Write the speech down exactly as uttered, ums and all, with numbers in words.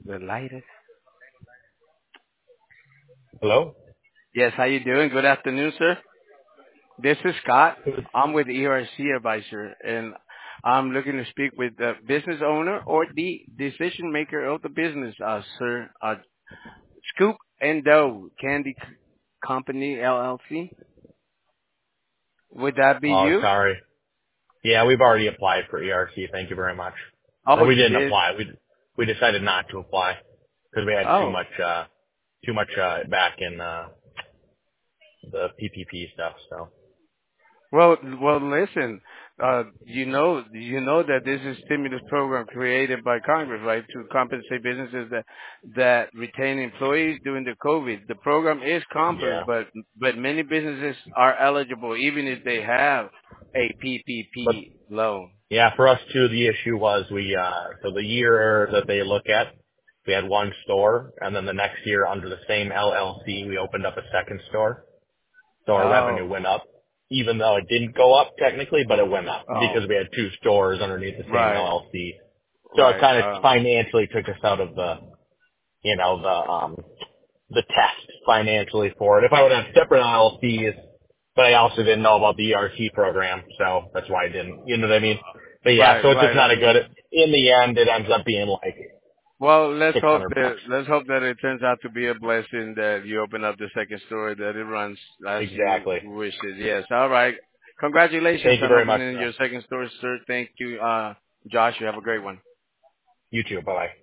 The lightest. Hello? Yes, how you doing? Good afternoon, sir. This is Scott. I'm with E R C Advisor, and I'm looking to speak with the business owner or the decision maker of the business, uh, sir. Uh, Scoop and Dough Candy C- Company L L C. Would that be Oh, you? sorry. Yeah, we've already applied for E R C. Thank you very much. Oh, Or we you didn't did. apply. We we decided not to apply because we had too Oh, much uh too much uh back in uh the P P P stuff. So well, well, listen. Uh, you know, you know that this is stimulus program created by Congress, right, to compensate businesses that that retain employees during the COVID. The program is complex, yeah, but but many businesses are eligible even if they have a but P P P loan. yeah, for us too, the issue was we uh so the year that they look at, we had one store, and then the next year under the same L L C, we opened up a second store. So our revenue Oh, went up, even though it didn't go up technically, but it went up oh, because we had two stores underneath the same right, L L C. So it right. kind of Uh, financially took us out of the, you know, the, um, the test financially for it. If I would have separate L L Cs, but I also didn't know about the E R T program, so that's why I didn't, you know what I mean? But yeah, right, so it's just right. I not a good, mean, in the end, it ends up being like well, let's six hope hundred that bucks. let's hope that it turns out to be a blessing that you open up the second store that it runs as you Exactly. wish it. Yes. All right. Congratulations Thank you on very much, opening though. your second store, sir. Thank you, uh, Josh. You have a great one. You too. Bye-bye.